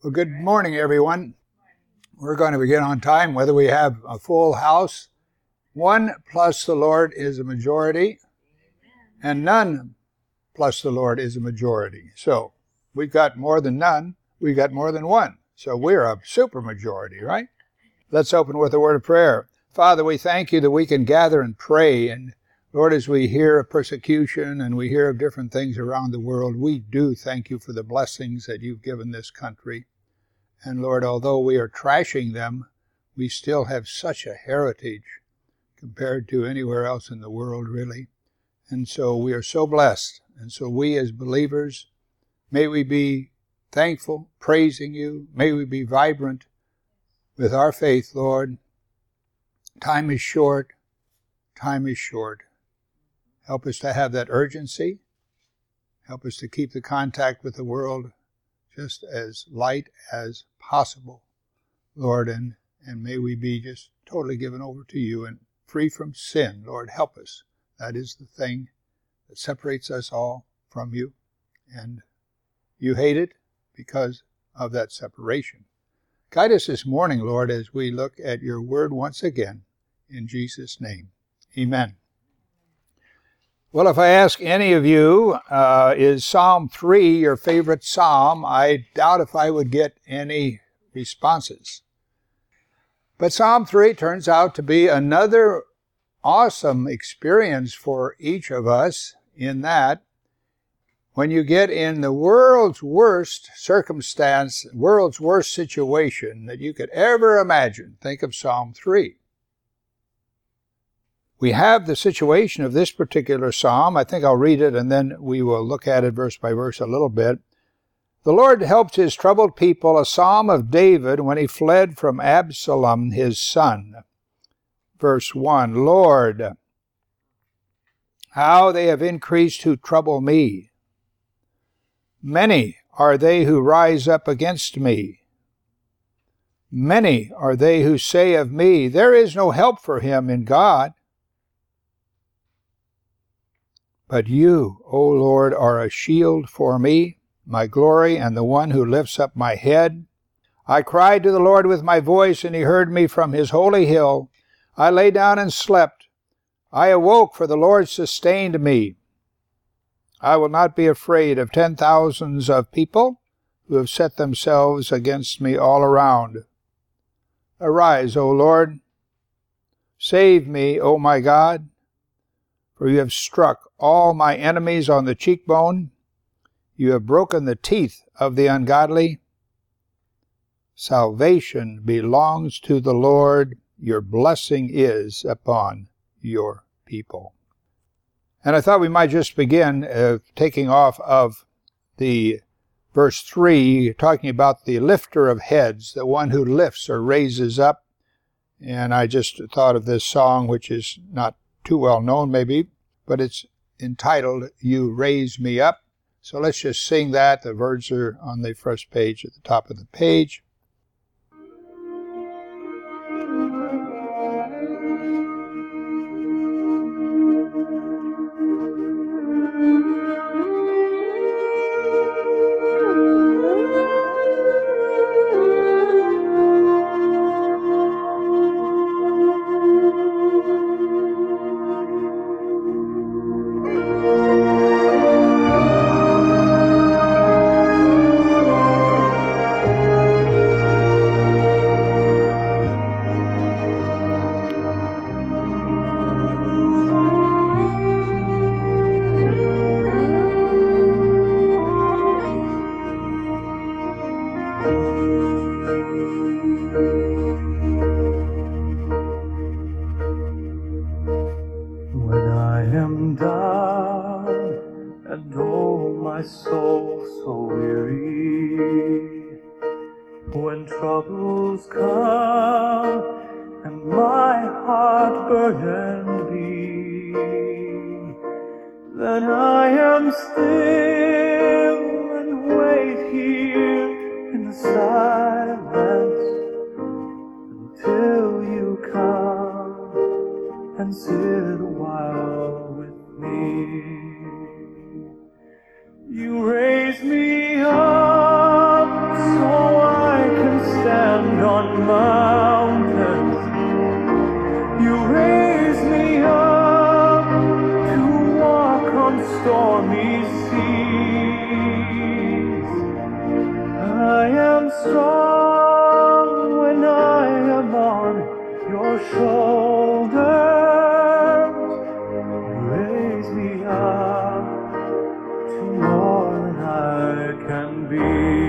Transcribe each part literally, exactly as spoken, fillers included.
Well, good morning, everyone. We're going to begin on time, whether we have a full house. One plus the Lord is a majority, and none plus the Lord is a majority. So we've got more than none. We've got more than one. So we're a super majority, right? Let's open with a word of prayer. Father, we thank you that we can gather and pray. And Lord, as we hear of persecution and we hear of different things around the world, we do thank you for the blessings that you've given this country. And Lord, although we are trashing them, we still have such a heritage compared to anywhere else in the world, really. And so we are so blessed. And so we as believers, may we be thankful, praising you. May we be vibrant with our faith, Lord. Time is short. Time is short. Help us to have that urgency. Help us to keep the contact with the world just as light as possible, Lord, and, and may we be just totally given over to you and free from sin. Lord, help us. That is the thing that separates us all from you, and you hate it because of that separation. Guide us this morning, Lord, as we look at your word once again, in Jesus' name. Amen. Well, if I ask any of you, uh, is Psalm three your favorite psalm? I doubt if I would get any responses. But Psalm three turns out to be another awesome experience for each of us in that when you get in the world's worst circumstance, world's worst situation that you could ever imagine, think of Psalm three. We have the situation of this particular psalm. I think I'll read it and then we will look at it verse by verse a little bit. The Lord helped his troubled people, a psalm of David when he fled from Absalom, his son. Verse one, Lord, how they have increased who trouble me. Many are they who rise up against me. Many are they who say of me, there is no help for him in God. But you, O Lord, are a shield for me, my glory, and the one who lifts up my head. I cried to the Lord with my voice, and he heard me from his holy hill. I lay down and slept. I awoke, for the Lord sustained me. I will not be afraid of ten thousands of people who have set themselves against me all around. Arise, O Lord. Save me, O my God. For you have struck all my enemies on the cheekbone. You have broken the teeth of the ungodly. Salvation belongs to the Lord. Your blessing is upon your people. And I thought we might just begin uh, taking off of the verse three, talking about the lifter of heads, the one who lifts or raises up. And I just thought of this song, which is not too well known maybe, but it's entitled, You Raise Me Up. So let's just sing that. The words are on the first page at the top of the page. You raise me up so I mountains. You raise me up to walk on stormy seas. I am strong when I am on your shoulders. You raise me up to more than I can be.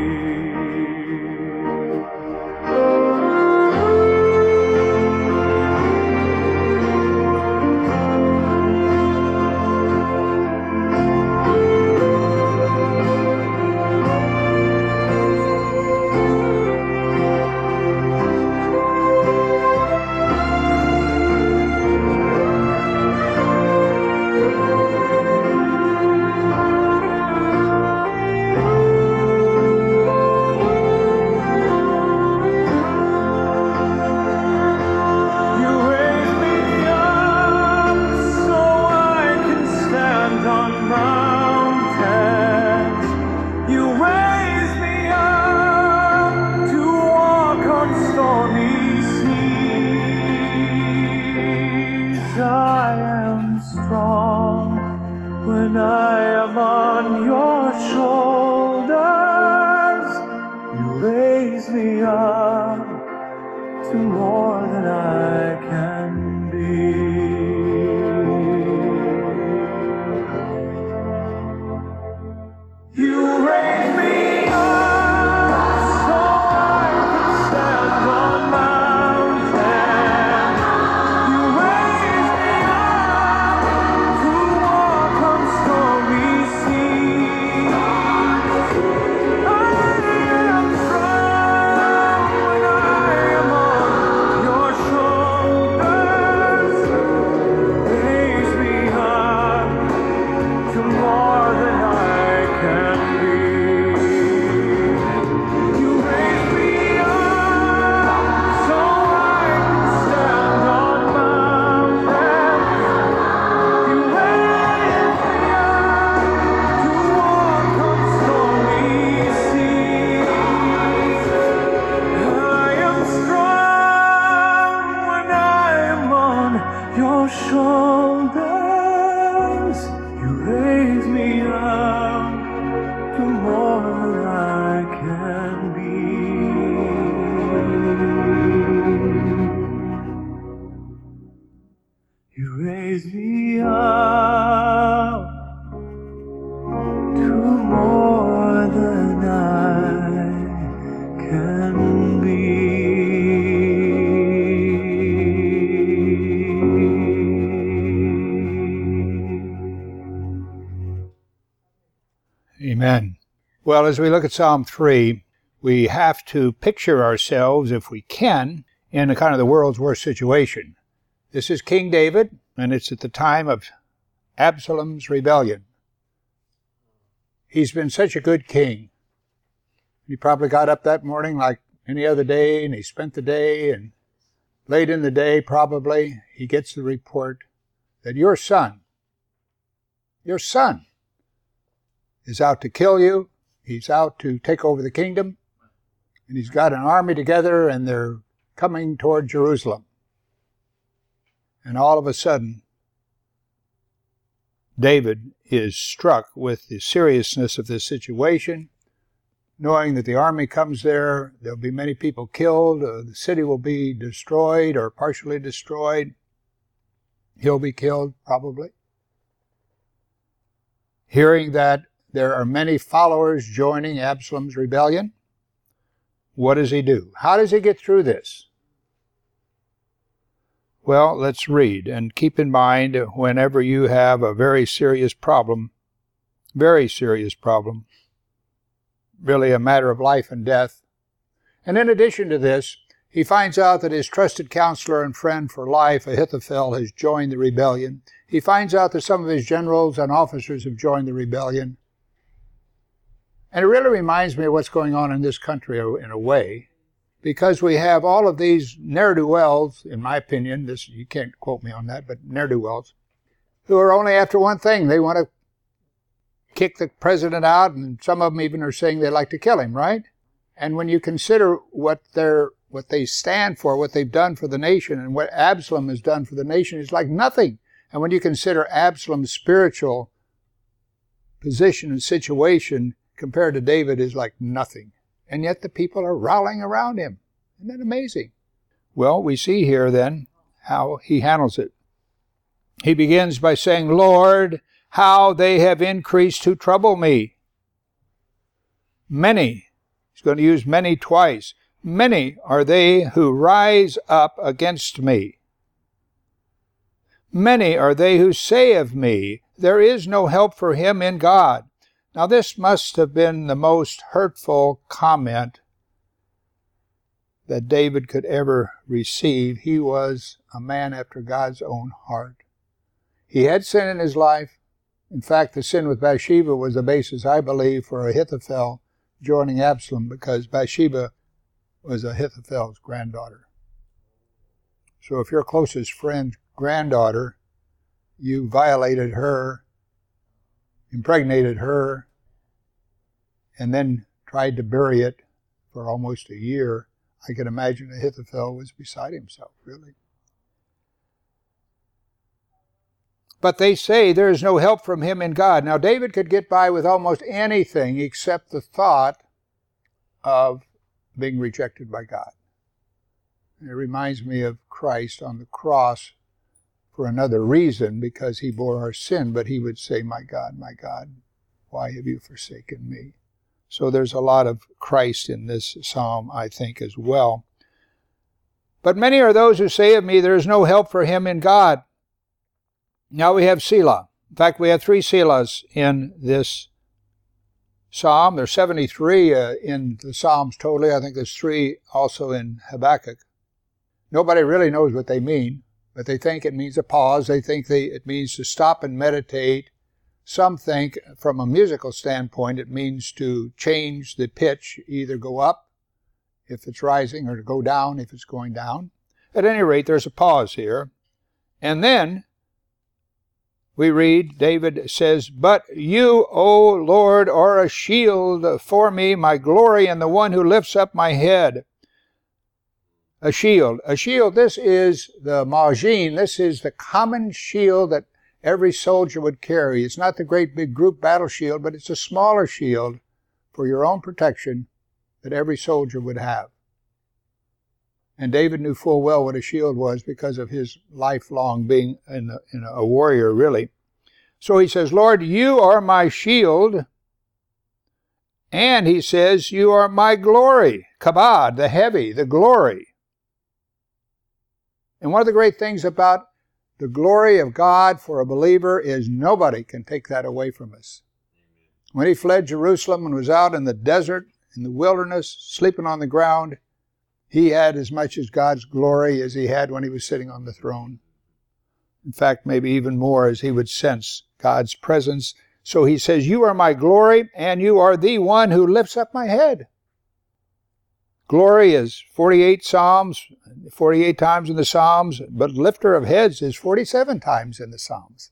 When I am on your shoulders, you raise me up to more than I can be. You raise me up so I can stand on mountains. You raise me up to walk on stormy seas. I am strong when I am on your shoulders. Raise me up to more than I can be. You raise me up so I can stand on mountains. You raise me up to walk on stormy seas. I am strong when I am on your shoulders. You raise me up to more than I can be. You raise me up to more than I can be. Amen. Well, as we look at Psalm three, we have to picture ourselves, if we can, in a kind of the world's worst situation. This is King David, and it's at the time of Absalom's rebellion. He's been such a good king. He probably got up that morning like any other day, and he spent the day, and late in the day probably, he gets the report that your son, your son, is out to kill you. He's out to take over the kingdom. And he's got an army together, and they're coming toward Jerusalem. And all of a sudden, David is struck with the seriousness of this situation, knowing that the army comes there, there'll be many people killed, uh, the city will be destroyed or partially destroyed. He'll be killed, probably. Hearing that there are many followers joining Absalom's rebellion, what does he do? How does he get through this? Well, let's read, and keep in mind whenever you have a very serious problem, very serious problem, really a matter of life and death. And in addition to this, he finds out that his trusted counselor and friend for life, Ahithophel, has joined the rebellion. He finds out that some of his generals and officers have joined the rebellion. And it really reminds me of what's going on in this country in a way, because we have all of these ne'er-do-wells, in my opinion, this you can't quote me on that, but ne'er-do-wells, who are only after one thing. They want to kick the president out, and some of them even are saying they'd like to kill him, right? And when you consider what they're what they stand for, what they've done for the nation, and what Absalom has done for the nation is like nothing. And when you consider Absalom's spiritual position and situation compared to David is like nothing. And yet the people are rallying around him. Isn't that amazing? Well, we see here then how he handles it. He begins by saying, Lord, how they have increased to trouble me. Many, he's going to use many twice. Many are they who rise up against me. Many are they who say of me, there is no help for him in God. Now this must have been the most hurtful comment that David could ever receive. He was a man after God's own heart. He had sin in his life. In fact, the sin with Bathsheba was the basis, I believe, for Ahithophel joining Absalom, because Bathsheba was Ahithophel's granddaughter. So if your closest friend's granddaughter, you violated her, impregnated her, and then tried to bury it for almost a year, I can imagine Ahithophel was beside himself, really. But they say there is no help from him in God. Now David could get by with almost anything except the thought of being rejected by God. And it reminds me of Christ on the cross for another reason, because he bore our sin, but he would say, my God, my God, why have you forsaken me? So there's a lot of Christ in this psalm, I think, as well. But many are those who say of me, there is no help for him in God. Now we have Selah. In fact, we have three Selahs in this psalm. There's seventy-three uh, in the Psalms totally. I think there's three also in Habakkuk. Nobody really knows what they mean, but they think it means a pause. They think they, it means to stop and meditate. Some think, from a musical standpoint, it means to change the pitch, either go up if it's rising or to go down if it's going down. At any rate, there's a pause here. And then we read, David says, but you, O Lord, are a shield for me, my glory, and the one who lifts up my head. A shield. A shield, this is the magin. This is the common shield that every soldier would carry. It's not the great big group battle shield, but it's a smaller shield for your own protection that every soldier would have. And David knew full well what a shield was because of his lifelong being in a, in a warrior, really. So he says, Lord, you are my shield. And he says, you are my glory. Kabod, the heavy, the glory. And one of the great things about the glory of God for a believer is nobody can take that away from us. When he fled Jerusalem and was out in the desert, in the wilderness, sleeping on the ground, he had as much as God's glory as he had when he was sitting on the throne. In fact, maybe even more, as he would sense God's presence. So he says, you are my glory, and you are the one who lifts up my head. Glory is forty-eight Psalms, forty-eight times in the Psalms, but lifter of heads is forty-seven times in the Psalms.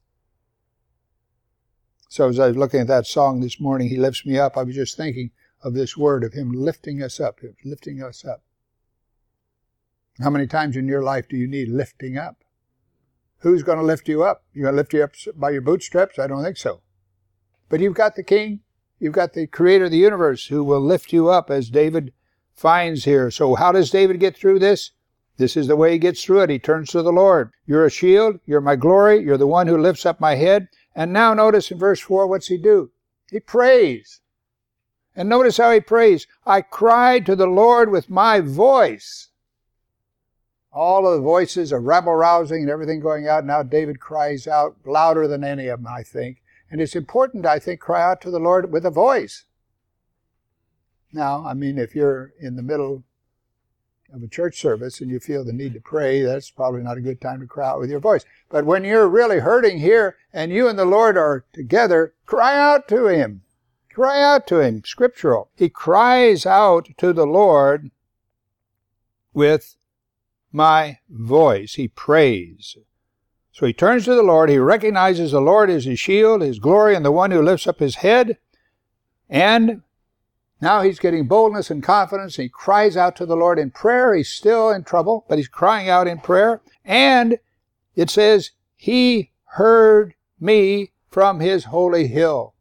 So as I was looking at that song this morning, He Lifts Me Up, I was just thinking of this word of Him lifting us up, lifting us up. How many times in your life do you need lifting up? Who's going to lift you up? You going to lift you up by your bootstraps? I don't think so. But you've got the King, you've got the Creator of the universe who will lift you up, as David finds here. So how does David get through this? This is the way he gets through it. He turns to the Lord. You're a shield. You're my glory. You're the one who lifts up my head. And now notice in verse four, what's he do? He prays. And notice how he prays. I cried to the Lord with my voice. All of the voices are rabble-rousing and everything going out. Now David cries out louder than any of them, I think. And it's important, I think, cry out to the Lord with a voice. Now, I mean, if you're in the middle of a church service and you feel the need to pray, that's probably not a good time to cry out with your voice. But when you're really hurting here and you and the Lord are together, cry out to Him. Cry out to Him. Scriptural. He cries out to the Lord with my voice. He prays. So he turns to the Lord. He recognizes the Lord as his shield, his glory, and the one who lifts up his head. And Now he's getting boldness and confidence. And he cries out to the Lord in prayer. He's still in trouble, but he's crying out in prayer. And it says, he heard me from his holy hill.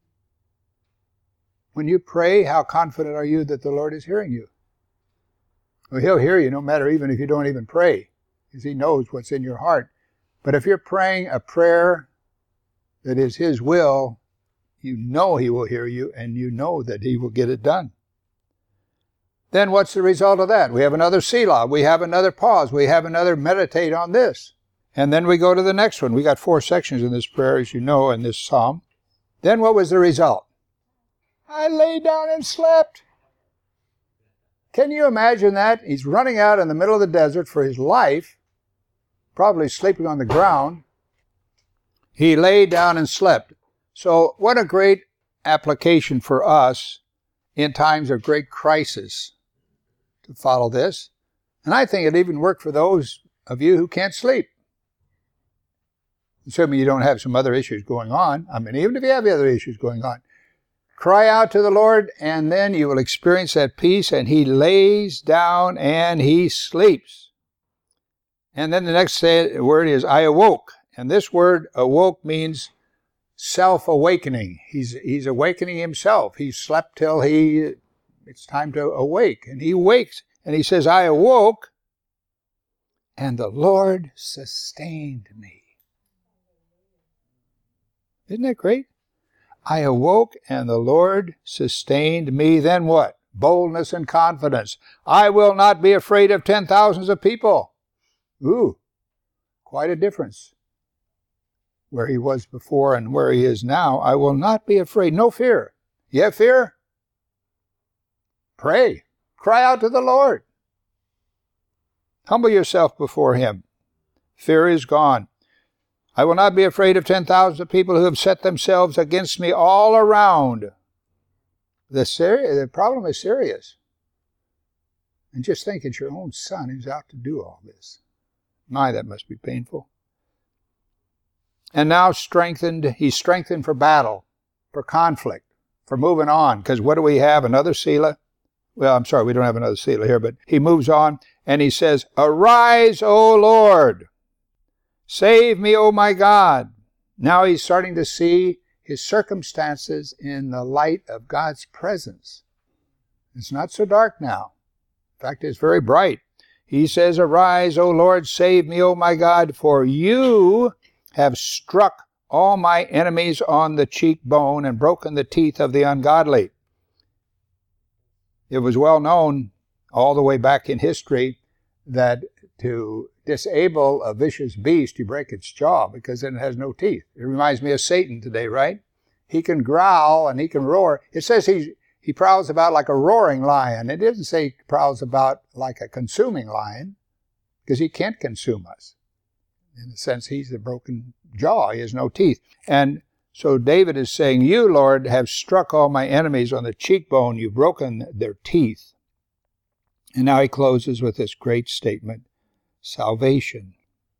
When you pray, how confident are you that the Lord is hearing you? Well, he'll hear you no matter even if you don't even pray, because he knows what's in your heart. But if you're praying a prayer that is his will, you know he will hear you, and you know that he will get it done. Then what's the result of that? We have another Selah. We have another pause. We have another meditate on this. And then we go to the next one. We got four sections in this prayer, as you know, in this psalm. Then what was the result? I lay down and slept. Can you imagine that? He's running out in the middle of the desert for his life, probably sleeping on the ground. He lay down and slept. So what a great application for us in times of great crisis to follow this. And I think it even worked for those of you who can't sleep. Assuming you don't have some other issues going on. I mean, even if you have other issues going on. Cry out to the Lord, and then you will experience that peace, and he lays down and he sleeps. And then the next word is, I awoke. And this word, awoke, means self-awakening. He's, he's awakening himself. He slept till he, it's time to awake. And he wakes, and he says, I awoke, and the Lord sustained me. Isn't that great? I awoke, and the Lord sustained me. Then what? Boldness and confidence. I will not be afraid of ten thousands of people. Ooh, quite a difference. Where he was before and where he is now. I will not be afraid. No fear. You have fear? Pray. Cry out to the Lord. Humble yourself before him. Fear is gone. I will not be afraid of ten thousands of people who have set themselves against me all around. The, seri- the problem is serious. And just think it's your own son who's out to do all this. My, that must be painful. And now strengthened, he's strengthened for battle, for conflict, for moving on. Because what do we have? Another Selah? Well, I'm sorry, we don't have another Selah here, but he moves on and he says, Arise, O Lord! Save me, O my God. Now he's starting to see his circumstances in the light of God's presence. It's not so dark now. In fact, it's very bright. He says, Arise, O Lord, save me, O my God, for you have struck all my enemies on the cheekbone and broken the teeth of the ungodly. It was well known all the way back in history that to disable a vicious beast, you break its jaw because then it has no teeth. It reminds me of Satan today, right? He can growl and he can roar. It says he, he prowls about like a roaring lion. It doesn't say he prowls about like a consuming lion because he can't consume us. In a sense, he's a broken jaw. He has no teeth. And so David is saying, You, Lord, have struck all my enemies on the cheekbone. You've broken their teeth. And now he closes with this great statement. Salvation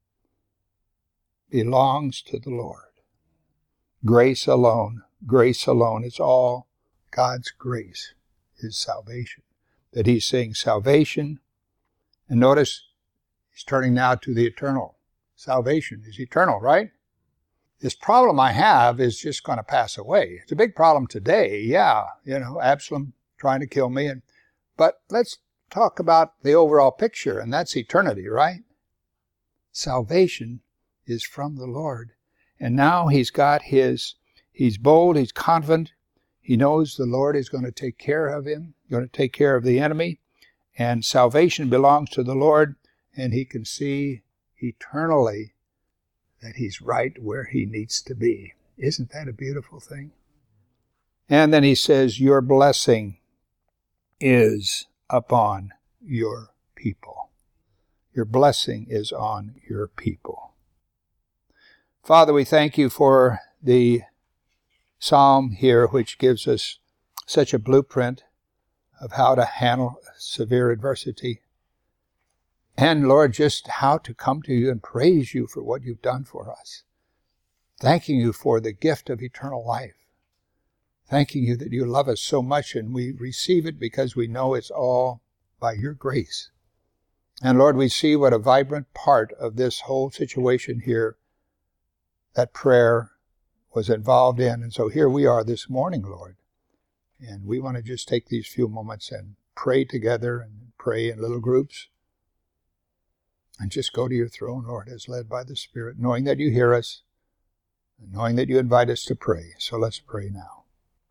belongs to the Lord. Grace alone. Grace alone. It's all God's grace is salvation. That he's saying salvation. And notice he's turning now to the eternal. Salvation is eternal, right? This problem I have is just going to pass away. It's a big problem today. Yeah, you know, Absalom trying to kill me. And but let's talk about the overall picture, and that's eternity, right? Salvation is from the Lord. And now he's got his, he's bold, he's confident. He knows the Lord is going to take care of him, going to take care of the enemy. And salvation belongs to the Lord, and he can see eternally that he's right where he needs to be. Isn't that a beautiful thing? And then he says, Your blessing is upon your people. Your blessing is on your people. Father, we thank you for the psalm here, which gives us such a blueprint of how to handle severe adversity. And Lord, just how to come to you and praise you for what you've done for us. Thanking you for the gift of eternal life. thanking you that you love us so much, and we receive it because we know it's all by your grace. And Lord, we see what a vibrant part of this whole situation here that prayer was involved in. And so here we are this morning, Lord. And we want to just take these few moments and pray together and pray in little groups. And just go to your throne, Lord, as led by the Spirit, knowing that you hear us, and knowing that you invite us to pray. So let's pray now.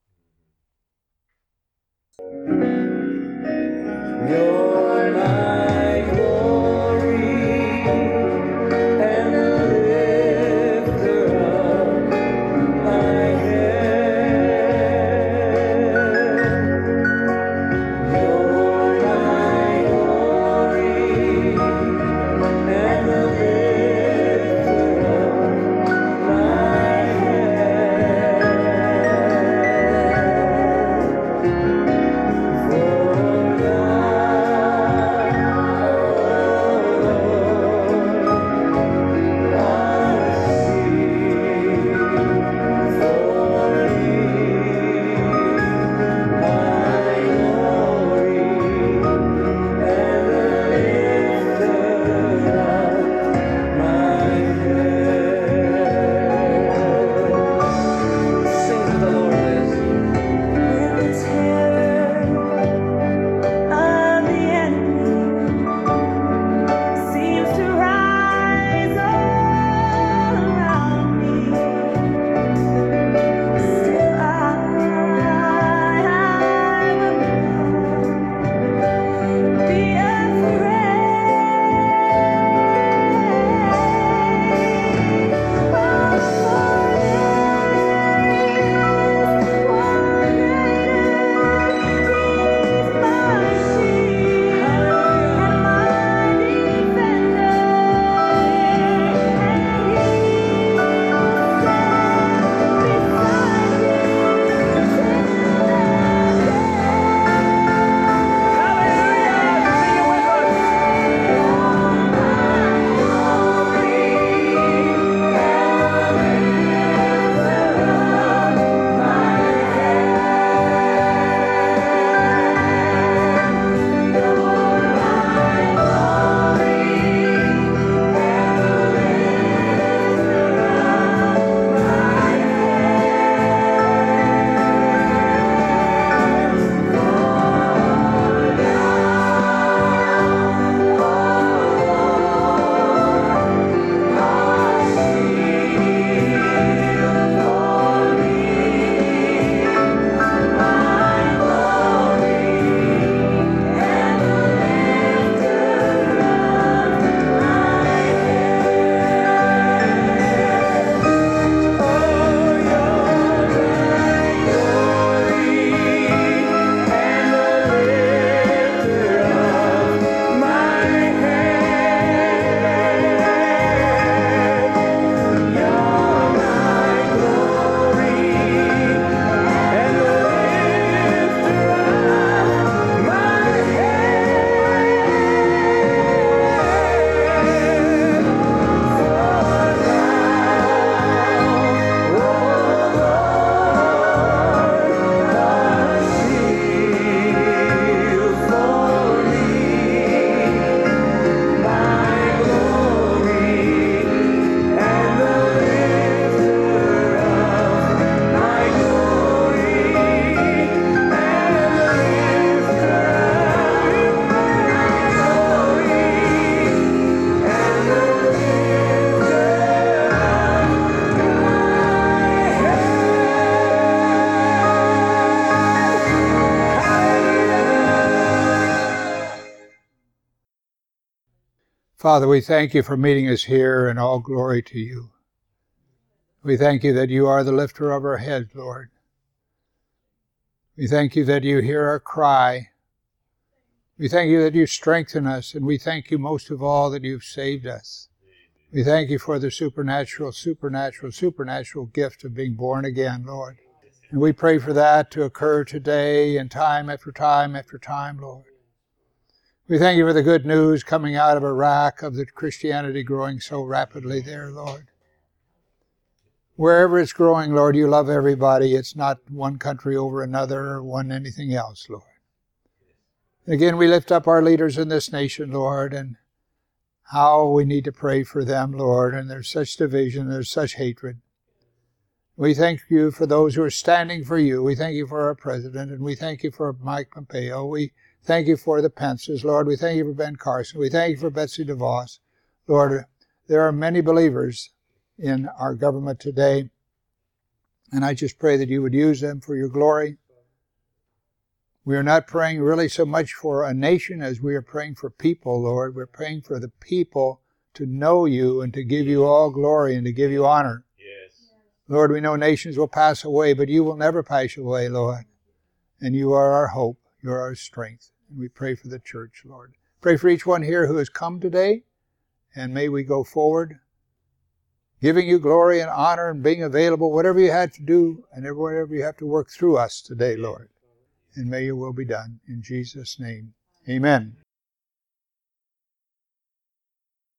You're my glory and the lifter of my head. You're my glory and the lifter of my head. Father, we thank you for meeting us here, and all glory to you. We thank you that you are the lifter of our heads, Lord. We thank you that you hear our cry. We thank you that you strengthen us, and we thank you most of all that you've saved us. We thank you for the supernatural, supernatural, supernatural gift of being born again, Lord. And we pray for that to occur today and time after time after time, Lord. We thank you for the good news coming out of Iraq of the Christianity growing so rapidly there, Lord. Wherever it's growing, Lord, you love everybody. It's not one country over another or one anything else, Lord. Again, we lift up our leaders in this nation, Lord, and how we need to pray for them, Lord. And there's such division, there's such hatred. We thank you for those who are standing for you. We thank you for our president, and we thank you for Mike Pompeo. We thank you for the Pences, Lord. We thank you for Ben Carson. We thank you for Betsy DeVos. Lord, there are many believers in our government today, and I just pray that you would use them for your glory. We are not praying really so much for a nation as we are praying for people, Lord. We're praying for the people to know you and to give you all glory and to give you honor. Yes. Lord, we know nations will pass away, but you will never pass away, Lord. And you are our hope. You are our strength. And we pray for the church, Lord. Pray for each one here who has come today, and may we go forward, giving you glory and honor and being available, whatever you had to do and whatever you have to work through us today, Lord. And may your will be done. In Jesus' name, amen.